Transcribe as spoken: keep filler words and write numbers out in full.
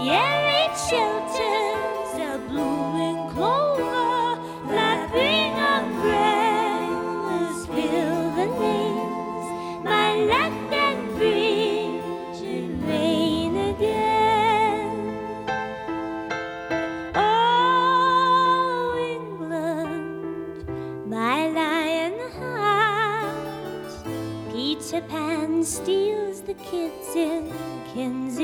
airy shelters, the blooming clover, laughing umbrellas fill the lanes. My London Bridge in rain again. Oh, England, my lion heart, Peter Pan steals the kids in Kensington.